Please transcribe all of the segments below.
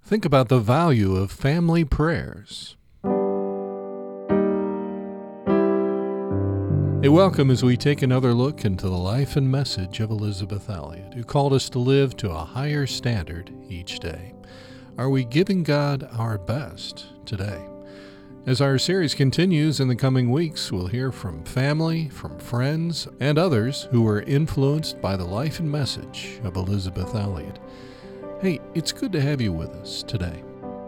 Think about the value of family prayers. Welcome as we take another look into the life and message of Elisabeth Elliot, who called us to live to a higher standard each day. Are we giving God our best today? As our series continues in the coming weeks, we'll hear from family, from friends, and others who were influenced by the life and message of Elisabeth Elliot. Hey, it's good to have you with us today.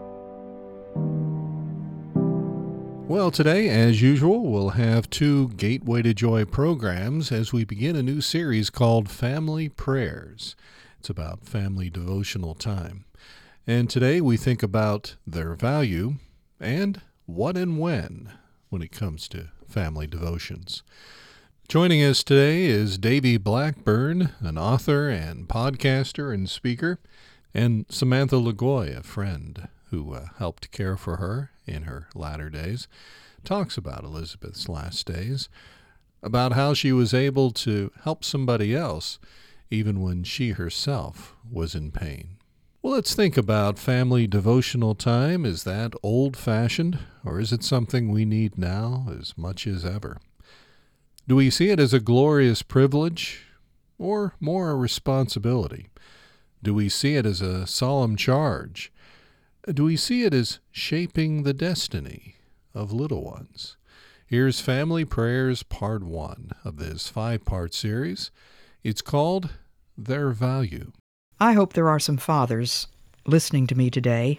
Well, today, as usual, we'll have two Gateway to Joy programs as we begin a new series called Family Prayers. It's about family devotional time. And today we think about their value and what and when it comes to family devotions. Joining us today is Davy Blackburn, an author and podcaster and speaker, and Samantha Lagoy, a friend who helped care for her in her latter days, talks about Elisabeth's last days, about how she was able to help somebody else even when she herself was in pain. Well, let's think about family devotional time. Is that old-fashioned, or is it something we need now as much as ever? Do we see it as a glorious privilege, or more a responsibility? Do we see it as a solemn charge? Do we see it as shaping the destiny of little ones? Here's Family Prayers Part 1 of this 5-part series. It's called Their Value. I hope there are some fathers listening to me today.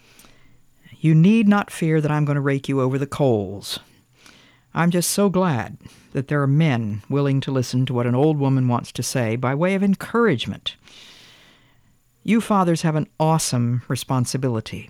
You need not fear that I'm going to rake you over the coals. I'm just so glad that there are men willing to listen to what an old woman wants to say by way of encouragement. You fathers have an awesome responsibility.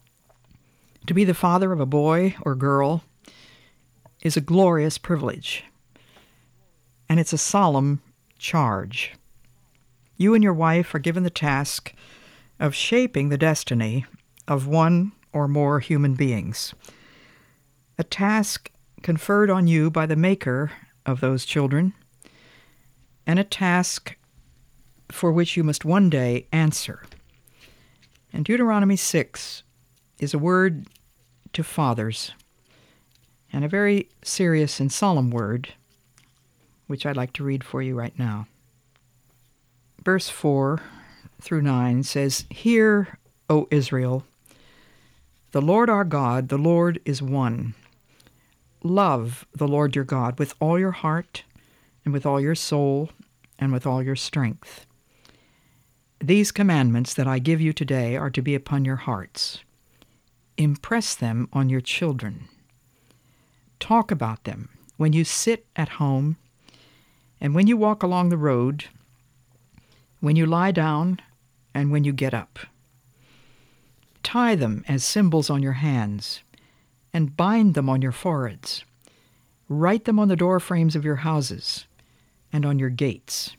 To be the father of a boy or girl is a glorious privilege, and it's a solemn charge. You and your wife are given the task of shaping the destiny of one or more human beings, a task conferred on you by the maker of those children, and a task for which you must one day answer. And Deuteronomy 6 is a word to fathers, and a very serious and solemn word, which I'd like to read for you right now. Verse 4 through 9 says, "Hear, O Israel, the Lord our God, the Lord is one. Love the Lord your God with all your heart, and with all your soul, and with all your strength. These commandments that I give you today are to be upon your hearts. Impress them on your children. Talk about them when you sit at home, and when you walk along the road, when you lie down, and when you get up. Tie them as symbols on your hands, and bind them on your foreheads. Write them on the door frames of your houses and on your gates."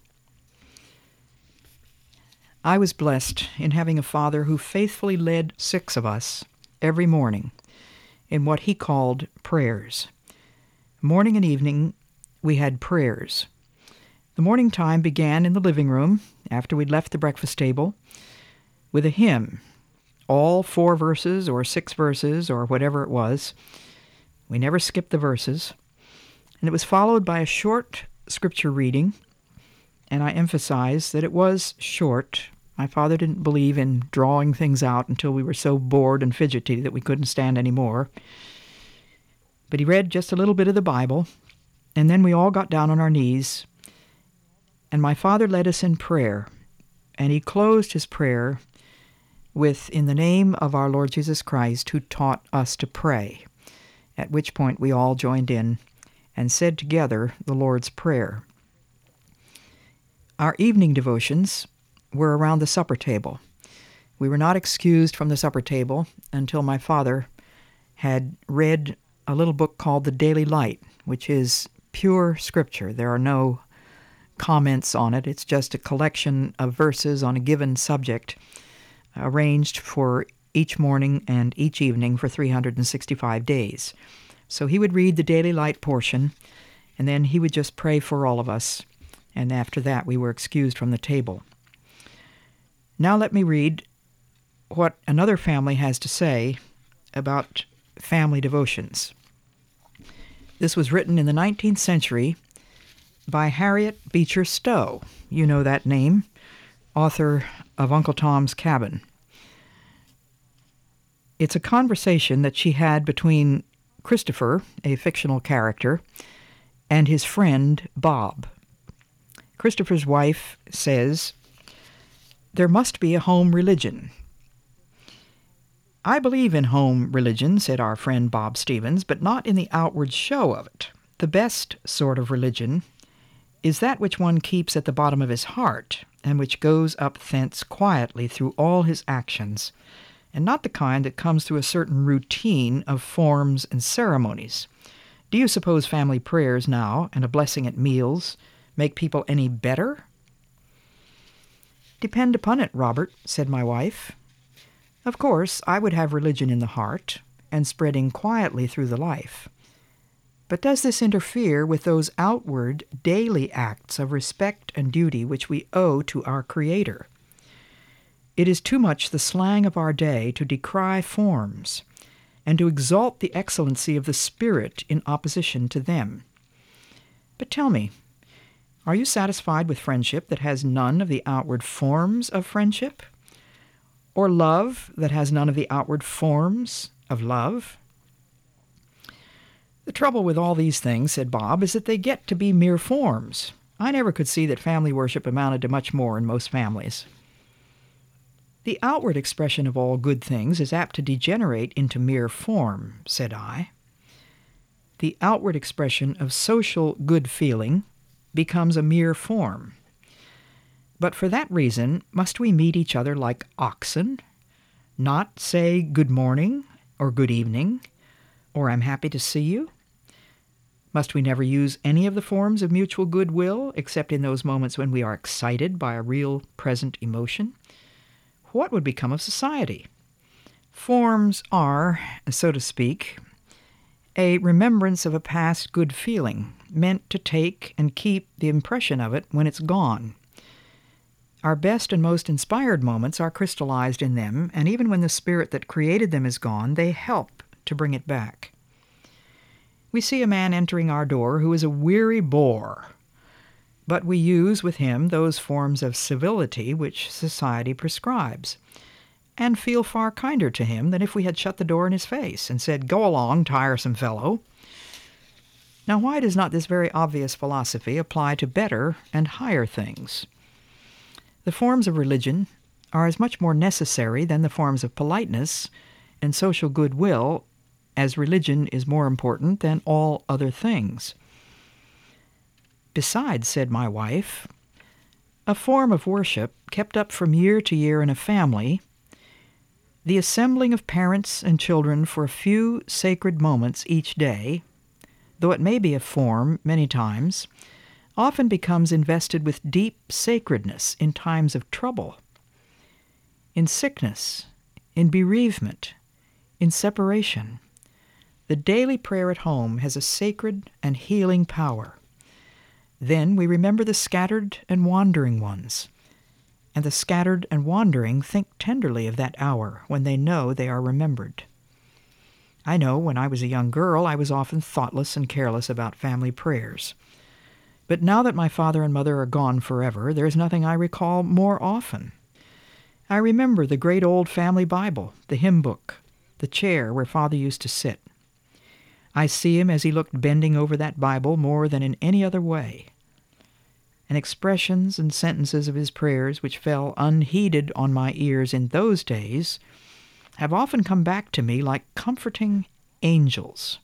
I was blessed in having a father who faithfully led 6 of us every morning in what he called prayers. Morning and evening, we had prayers. The morning time began in the living room after we'd left the breakfast table with a hymn, all 4 verses or 6 verses or whatever it was. We never skipped the verses. And it was followed by a short scripture reading, and I emphasize that it was short. My father didn't believe in drawing things out until we were so bored and fidgety that we couldn't stand any more. But he read just a little bit of the Bible, and then we all got down on our knees, and my father led us in prayer, and he closed his prayer with, "In the name of our Lord Jesus Christ, who taught us to pray," at which point we all joined in and said together the Lord's Prayer. Our evening devotions were around the supper table. We were not excused from the supper table until my father had read a little book called The Daily Light, which is pure scripture. There are no comments on it. It's just a collection of verses on a given subject arranged for each morning and each evening for 365 days. So he would read the Daily Light portion, and then he would just pray for all of us, and after that we were excused from the table. Now let me read what another family has to say about family devotions. This was written in the 19th century by Harriet Beecher Stowe. You know that name, author of Uncle Tom's Cabin. It's a conversation that she had between Christopher, a fictional character, and his friend Bob. Christopher's wife says, "There must be a home religion." "I believe in home religion," said our friend Bob Stevens, "but not in the outward show of it. The best sort of religion is that which one keeps at the bottom of his heart, and which goes up thence quietly through all his actions, and not the kind that comes through a certain routine of forms and ceremonies. Do you suppose family prayers now, and a blessing at meals, make people any better?" "Depend upon it, Robert," said my wife. "Of course, I would have religion in the heart, and spreading quietly through the life. But does this interfere with those outward, daily acts of respect and duty which we owe to our Creator? It is too much the slang of our day to decry forms, and to exalt the excellency of the Spirit in opposition to them. But tell me, are you satisfied with friendship that has none of the outward forms of friendship? Or love that has none of the outward forms of love?" "The trouble with all these things," said Bob, "is that they get to be mere forms. I never could see that family worship amounted to much more in most families." "The outward expression of all good things is apt to degenerate into mere form," said I. "The outward expression of social good feeling becomes a mere form. But for that reason, must we meet each other like oxen? Not say good morning, or good evening, or I'm happy to see you? Must we never use any of the forms of mutual goodwill, except in those moments when we are excited by a real present emotion? What would become of society? Forms are, so to speak, a remembrance of a past good feeling, meant to take and keep the impression of it when it's gone. Our best and most inspired moments are crystallized in them, and even when the spirit that created them is gone, they help to bring it back. We see a man entering our door who is a weary bore, but we use with him those forms of civility which society prescribes, and feel far kinder to him than if we had shut the door in his face and said, "Go along, tiresome fellow." Now, why does not this very obvious philosophy apply to better and higher things? The forms of religion are as much more necessary than the forms of politeness and social goodwill, as religion is more important than all other things. "Besides," said my wife, "a form of worship kept up from year to year in a family, the assembling of parents and children for a few sacred moments each day, though it may be a form many times, often becomes invested with deep sacredness in times of trouble, in sickness, in bereavement, in separation. The daily prayer at home has a sacred and healing power. Then we remember the scattered and wandering ones, and the scattered and wandering think tenderly of that hour when they know they are remembered. I know when I was a young girl I was often thoughtless and careless about family prayers. But now that my father and mother are gone forever, there is nothing I recall more often. I remember the great old family Bible, the hymn book, the chair where Father used to sit. I see him as he looked bending over that Bible more than in any other way. And expressions and sentences of his prayers which fell unheeded on my ears in those days have often come back to me like comforting angels.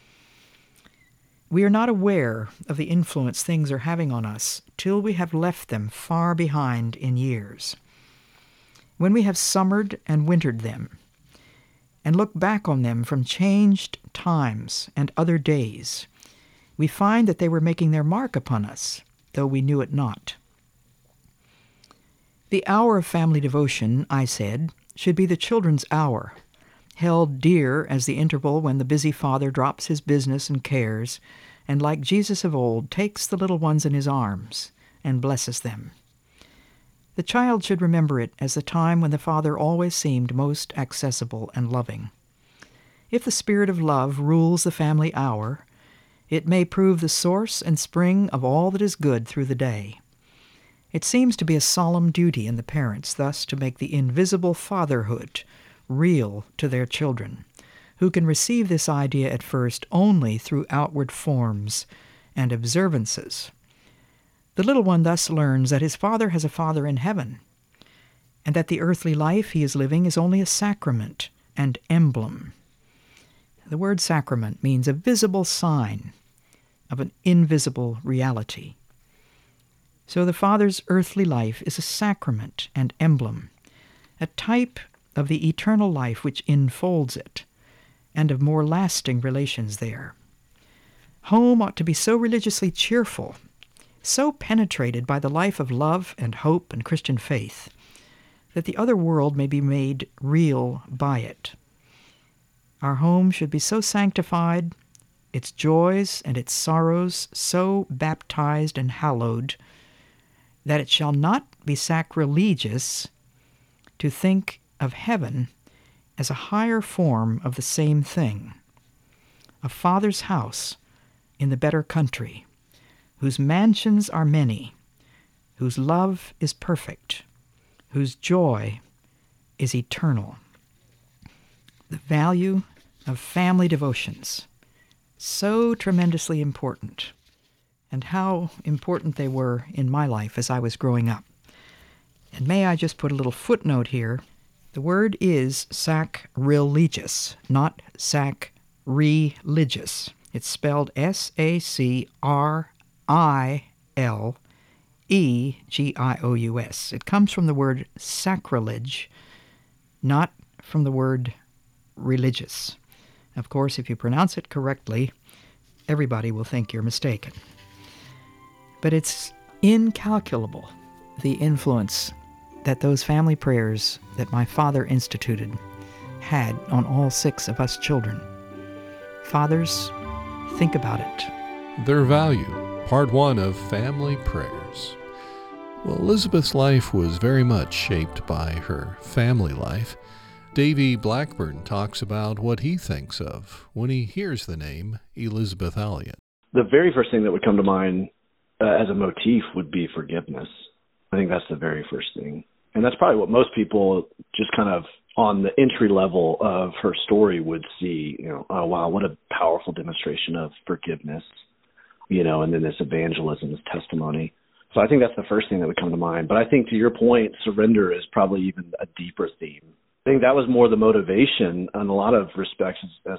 We are not aware of the influence things are having on us till we have left them far behind in years. When we have summered and wintered them, and look back on them from changed times and other days, we find that they were making their mark upon us, though we knew it not. The hour of family devotion, I said, should be the children's hour, held dear as the interval when the busy father drops his business and cares, and like Jesus of old takes the little ones in his arms and blesses them. The child should remember it as the time when the father always seemed most accessible and loving. If the spirit of love rules the family hour, it may prove the source and spring of all that is good through the day. It seems to be a solemn duty in the parents thus to make the invisible fatherhood real to their children, who can receive this idea at first only through outward forms and observances. The little one thus learns that his father has a father in heaven, and that the earthly life he is living is only a sacrament and emblem. The word sacrament means a visible sign of an invisible reality. So the Father's earthly life is a sacrament and emblem, a type of the eternal life which enfolds it, and of more lasting relations there. Home ought to be so religiously cheerful, so penetrated by the life of love and hope and Christian faith, that the other world may be made real by it. Our home should be so sanctified, its joys and its sorrows so baptized and hallowed, that it shall not be sacrilegious to think of heaven as a higher form of the same thing, a Father's house in the better country, whose mansions are many, whose love is perfect, whose joy is eternal. The value of family devotions, so tremendously important, and how important they were in my life as I was growing up. And may I just put a little footnote here? The word is sacrilegious, not sacrilegious. It's spelled S-A-C-R-I-L-E-G-I-O-U-S. It comes from the word sacrilege, not from the word religious. Of course, if you pronounce it correctly, everybody will think you're mistaken. But it's incalculable, the influence that those family prayers that my father instituted had on all 6 of us children. Fathers, think about it. Their value, part 1 of Family Prayers. Well, Elizabeth's life was very much shaped by her family life. Davy Blackburn talks about what he thinks of when he hears the name Elizabeth Elliot. The very first thing that would come to mind as a motif would be forgiveness. I think that's the very first thing. And that's probably what most people just kind of on the entry level of her story would see, oh, wow, what a powerful demonstration of forgiveness, and then this evangelism, this testimony. So I think that's the first thing that would come to mind. But I think to your point, surrender is probably even a deeper theme. I think that was more the motivation in a lot of respects as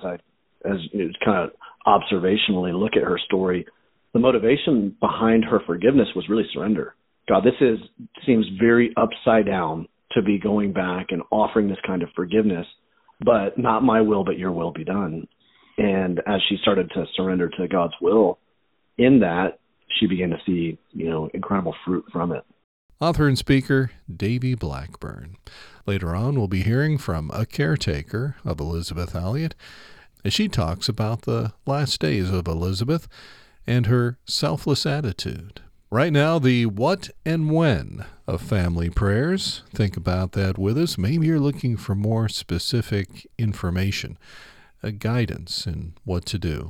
kind of observationally look at her story. The motivation behind her forgiveness was really surrender. God, seems very upside down to be going back and offering this kind of forgiveness, but not my will, but your will be done. And as she started to surrender to God's will in that, she began to see, incredible fruit from it. Author and speaker, Davy Blackburn. Later on, we'll be hearing from a caretaker of Elizabeth Elliot as she talks about the last days of Elizabeth and her selfless attitude. Right now, the what and when of family prayers. Think about that with us. Maybe you're looking for more specific information, guidance in what to do.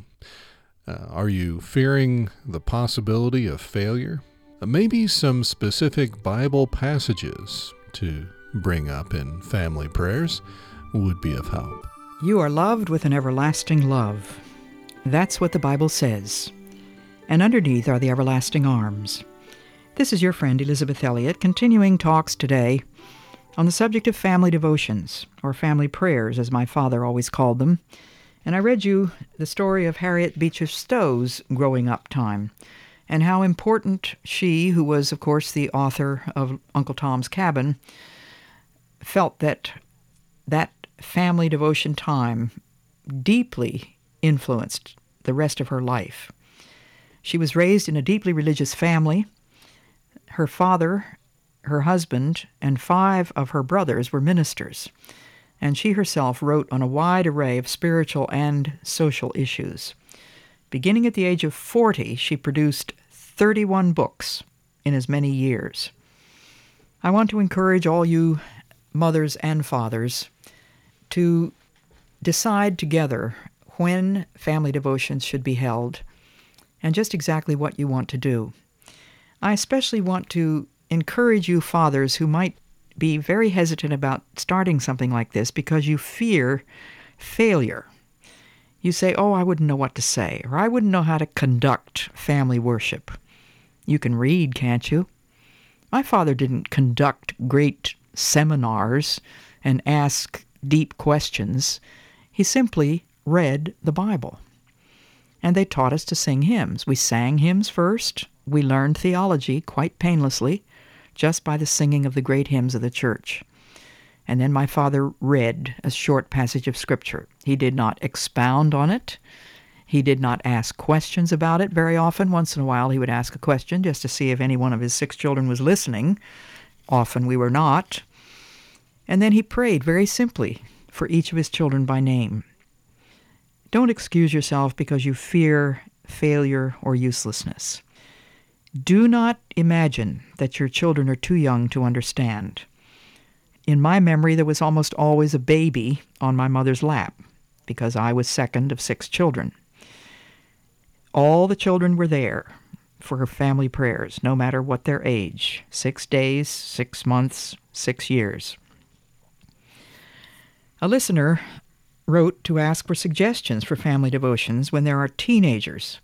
Are you fearing the possibility of failure? Maybe some specific Bible passages to bring up in family prayers would be of help. You are loved with an everlasting love. That's what the Bible says. And underneath are the everlasting arms. This is your friend Elizabeth Elliot, continuing talks today on the subject of family devotions, or family prayers, as my father always called them. And I read you the story of Harriet Beecher Stowe's growing up time, and how important she, who was, of course, the author of Uncle Tom's Cabin, felt that family devotion time deeply influenced the rest of her life. She was raised in a deeply religious family. Her father, her husband, and 5 of her brothers were ministers, and she herself wrote on a wide array of spiritual and social issues. Beginning at the age of 40, she produced 31 books in as many years. I want to encourage all you mothers and fathers to decide together when family devotions should be held and just exactly what you want to do. I especially want to encourage you fathers who might be very hesitant about starting something like this because you fear failure. You say, oh, I wouldn't know what to say, or I wouldn't know how to conduct family worship. You can read, can't you? My father didn't conduct great seminars and ask deep questions. He simply read the Bible. And they taught us to sing hymns. We sang hymns first. We learned theology quite painlessly just by the singing of the great hymns of the church. And then my father read a short passage of Scripture. He did not expound on it. He did not ask questions about it very often. Once in a while he would ask a question just to see if any one of his 6 children was listening. Often we were not. And then he prayed very simply for each of his children by name. Don't excuse yourself because you fear failure or uselessness. Do not imagine that your children are too young to understand. In my memory, there was almost always a baby on my mother's lap because I was second of 6 children. All the children were there for her family prayers, no matter what their age, 6 days, 6 months, 6 years. A listener wrote to ask for suggestions for family devotions when there are teenagers.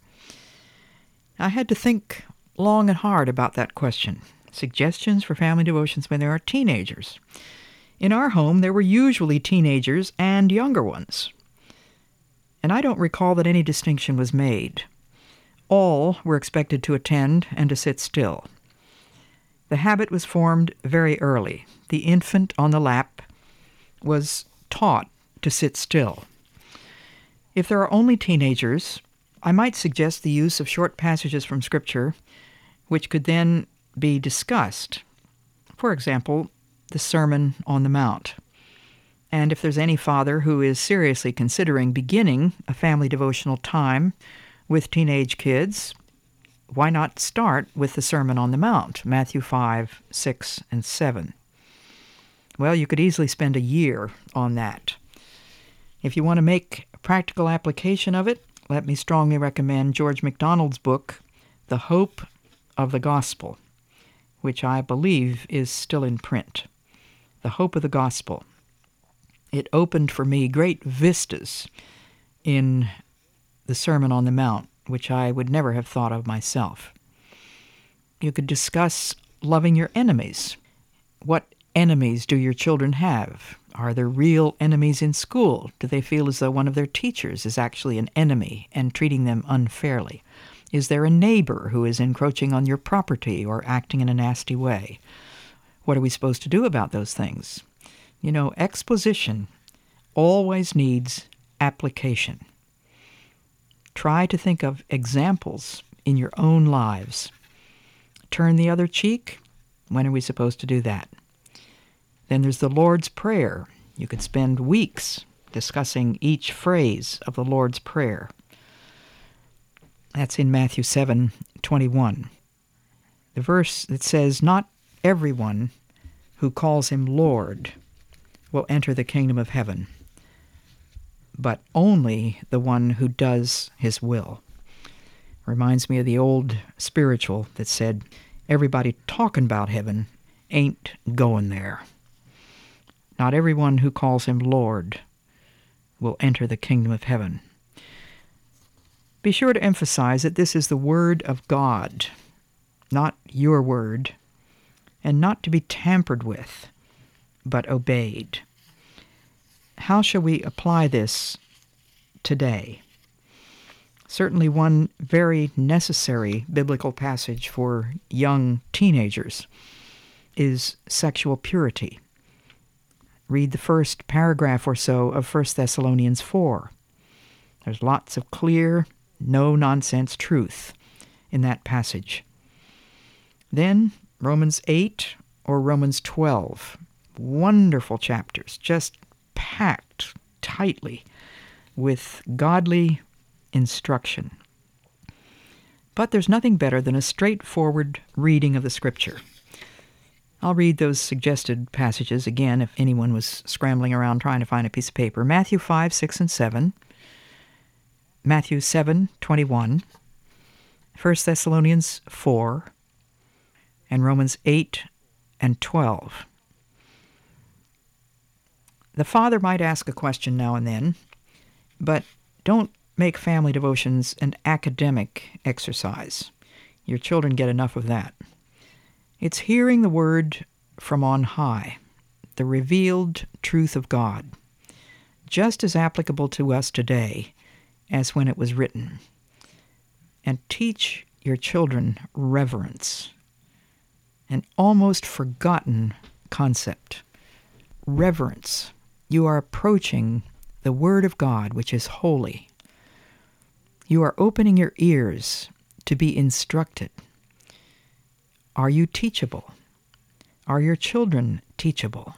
I had to think long and hard about that question. Suggestions for family devotions when there are teenagers. In our home, there were usually teenagers and younger ones. And I don't recall that any distinction was made. All were expected to attend and to sit still. The habit was formed very early. The infant on the lap was taught to sit still. If there are only teenagers, I might suggest the use of short passages from Scripture, which could then be discussed. For example, the Sermon on the Mount. And if there's any father who is seriously considering beginning a family devotional time with teenage kids, why not start with the Sermon on the Mount, Matthew 5, 6, and 7? Well, you could easily spend a year on that. If you want to make a practical application of it, let me strongly recommend George MacDonald's book, The Hope of the Gospel, which I believe is still in print. The Hope of the Gospel. It opened for me great vistas in the Sermon on the Mount, which I would never have thought of myself. You could discuss loving your enemies. What enemies do your children have? Are there real enemies in school? Do they feel as though one of their teachers is actually an enemy and treating them unfairly? Is there a neighbor who is encroaching on your property or acting in a nasty way? What are we supposed to do about those things? You know, exposition always needs application. Try to think of examples in your own lives. Turn the other cheek? When are we supposed to do that? Then there's the Lord's Prayer. You could spend weeks discussing each phrase of the Lord's Prayer. That's in Matthew 7:21. The verse that says, "Not everyone who calls him Lord will enter the kingdom of heaven, but only the one who does his will." Reminds me of the old spiritual that said, everybody talking about heaven ain't going there. Not everyone who calls him Lord will enter the kingdom of heaven. Be sure to emphasize that this is the word of God, not your word, and not to be tampered with, but obeyed. How shall we apply this today? Certainly one very necessary biblical passage for young teenagers is sexual purity. Read the first paragraph or so of 1 Thessalonians 4. There's lots of clear, no-nonsense truth in that passage. Then Romans 8 or Romans 12. Wonderful chapters, just packed tightly with godly instruction. But there's nothing better than a straightforward reading of the Scripture. I'll read those suggested passages again if anyone was scrambling around trying to find a piece of paper. Matthew 5, 6, and 7. Matthew 7, 21. 1 Thessalonians 4. And Romans 8 and 12. The father might ask a question now and then, but don't make family devotions an academic exercise. Your children get enough of that. It's hearing the word from on high, the revealed truth of God, just as applicable to us today as when it was written. And teach your children reverence, an almost forgotten concept. Reverence. You are approaching the Word of God, which is holy. You are opening your ears to be instructed. Are you teachable? Are your children teachable?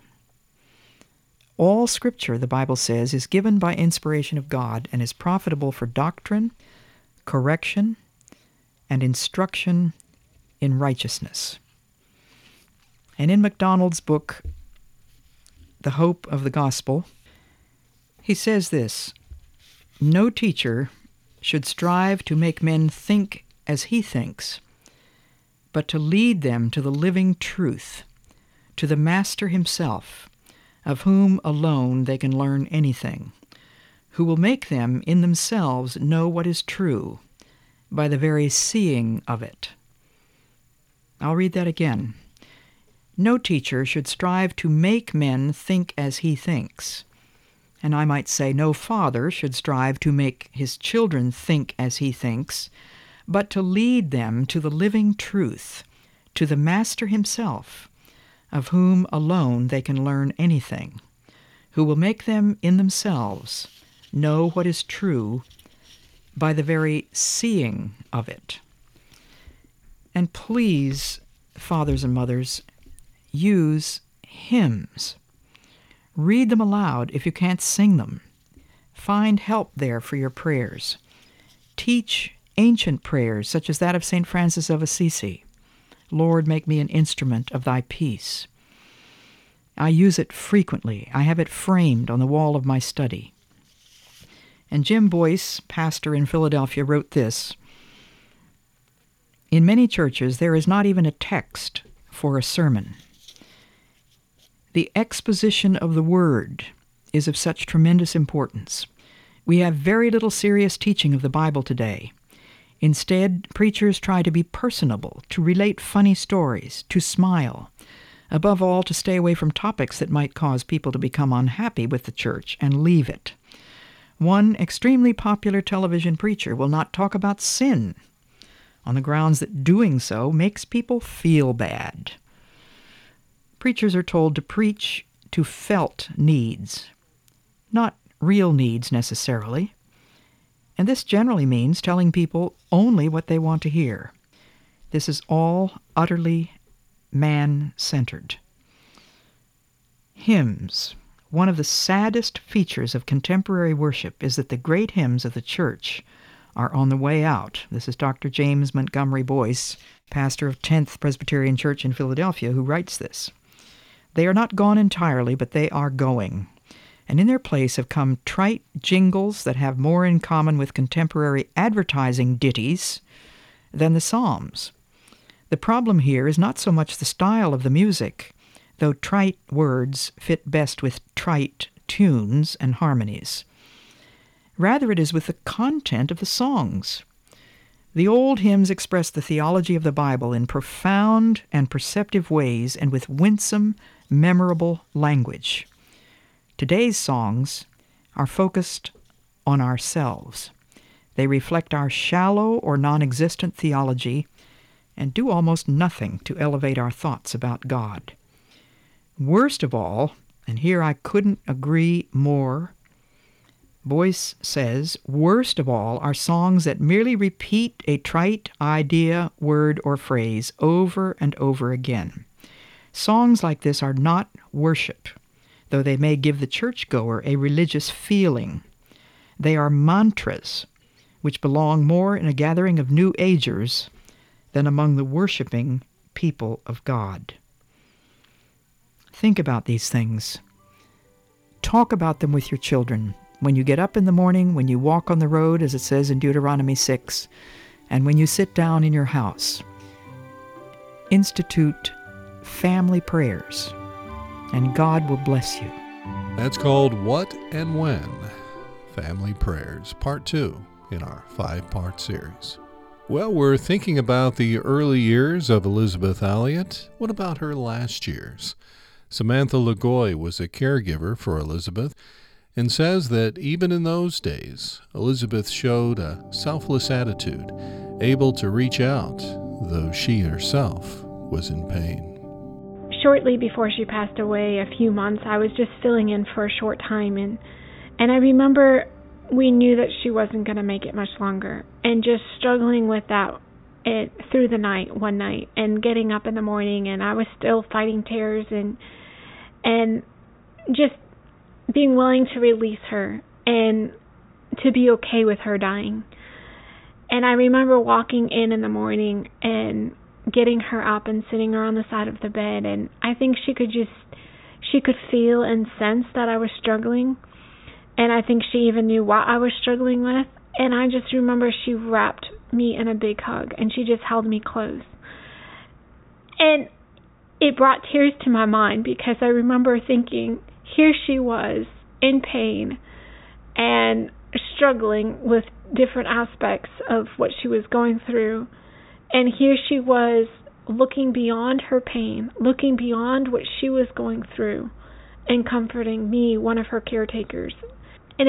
All Scripture, the Bible says, is given by inspiration of God and is profitable for doctrine, correction, and instruction in righteousness. And in MacDonald's book, The Hope of the Gospel, he says this: no teacher should strive to make men think as he thinks, but to lead them to the living truth, to the Master himself, of whom alone they can learn anything, who will make them in themselves know what is true by the very seeing of it. I'll read that again. No teacher should strive to make men think as he thinks. And I might say no father should strive to make his children think as he thinks, but to lead them to the living truth, to the Master himself, of whom alone they can learn anything, who will make them in themselves know what is true by the very seeing of it. And please, fathers and mothers, use hymns. Read them aloud if you can't sing them. Find help there for your prayers. Teach ancient prayers such as that of St. Francis of Assisi. Lord, make me an instrument of thy peace. I use it frequently. I have it framed on the wall of my study. And Jim Boyce, pastor in Philadelphia, wrote this: in many churches there is not even a text for a sermon. The exposition of the Word is of such tremendous importance. We have very little serious teaching of the Bible today. Instead, preachers try to be personable, to relate funny stories, to smile. Above all, to stay away from topics that might cause people to become unhappy with the church and leave it. One extremely popular television preacher will not talk about sin, on the grounds that doing so makes people feel bad. Preachers are told to preach to felt needs, not real needs necessarily. And this generally means telling people only what they want to hear. This is all utterly man-centered. Hymns. One of the saddest features of contemporary worship is that the great hymns of the church are on the way out. This is Dr. James Montgomery Boyce, pastor of 10th Presbyterian Church in Philadelphia, who writes this. They are not gone entirely, but they are going. And in their place have come trite jingles that have more in common with contemporary advertising ditties than the Psalms. The problem here is not so much the style of the music, though trite words fit best with trite tunes and harmonies. Rather, it is with the content of the songs. The old hymns express the theology of the Bible in profound and perceptive ways and with winsome, memorable language. Today's songs are focused on ourselves. They reflect our shallow or non-existent theology and do almost nothing to elevate our thoughts about God. Worst of all, and here I couldn't agree more, Boyce says, worst of all are songs that merely repeat a trite idea, word, or phrase over and over again. Songs like this are not worship, though they may give the churchgoer a religious feeling. They are mantras, which belong more in a gathering of New Agers than among the worshiping people of God. Think about these things. Talk about them with your children. When you get up in the morning, when you walk on the road, as it says in Deuteronomy 6, and when you sit down in your house, institute family prayers, and God will bless you. That's called What and When? Family Prayers, Part 2 in our 5-part series. Well, we're thinking about the early years of Elisabeth Elliot. What about her last years? Samantha Lagoy was a caregiver for Elisabeth and says that even in those days, Elisabeth showed a selfless attitude, able to reach out, though she herself was in pain. Shortly before she passed away, a few months, I was just filling in for a short time, and I remember we knew that she wasn't going to make it much longer, and just struggling with that through the night, one night, and getting up in the morning, and I was still fighting tears, and just being willing to release her and to be okay with her dying. And I remember walking in the morning and getting her up and sitting her on the side of the bed, and I think she could feel and sense that I was struggling, and I think she even knew what I was struggling with. And I just remember she wrapped me in a big hug, and she just held me close, and it brought tears to my mind, because I remember thinking, here she was in pain and struggling with different aspects of what she was going through. And here she was looking beyond her pain, looking beyond what she was going through, and comforting me, one of her caretakers. And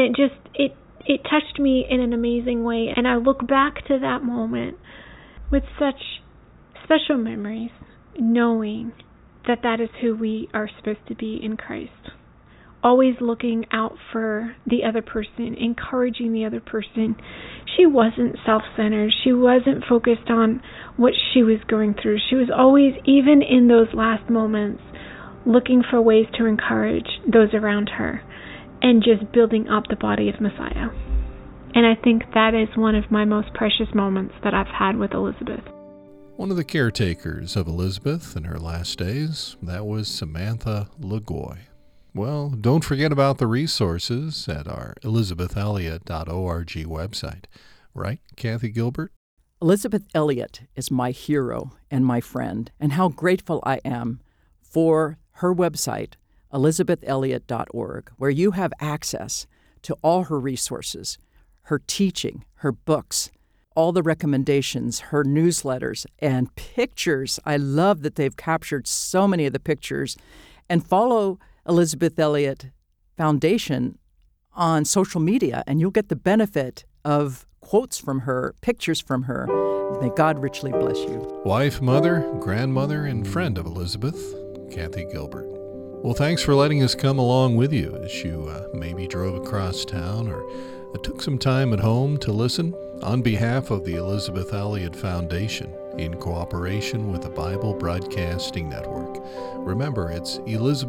it touched me in an amazing way. And I look back to that moment with such special memories, knowing that that is who we are supposed to be in Christ. Always looking out for the other person, encouraging the other person. She wasn't self-centered. She wasn't focused on what she was going through. She was always, even in those last moments, looking for ways to encourage those around her and just building up the body of Messiah. And I think that is one of my most precious moments that I've had with Elisabeth. One of the caretakers of Elisabeth in her last days, that was Samantha Lagoy. Well, don't forget about the resources at our ElisabethElliot.org website. Right, Kathy Gilbert? Elisabeth Elliot is my hero and my friend, and how grateful I am for her website, ElisabethElliot.org, where you have access to all her resources, her teaching, her books, all the recommendations, her newsletters, and pictures. I love that they've captured so many of the pictures. And follow Elisabeth Elliot Foundation on social media, and you'll get the benefit of quotes from her, pictures from her. May God richly bless you. Wife, mother, grandmother, and friend of Elisabeth, Kathy Gilbert. Well, thanks for letting us come along with you as you maybe drove across town or took some time at home to listen. On behalf of the Elisabeth Elliot Foundation, in cooperation with the Bible Broadcasting Network, remember it's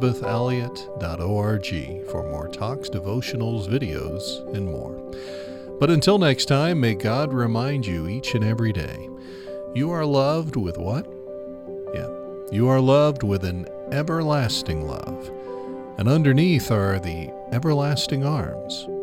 ElisabethElliot.org for more talks, devotionals, videos, and more. But until next time, may God remind you each and every day, you are loved with what? Yeah, you are loved with an everlasting love. And underneath are the everlasting arms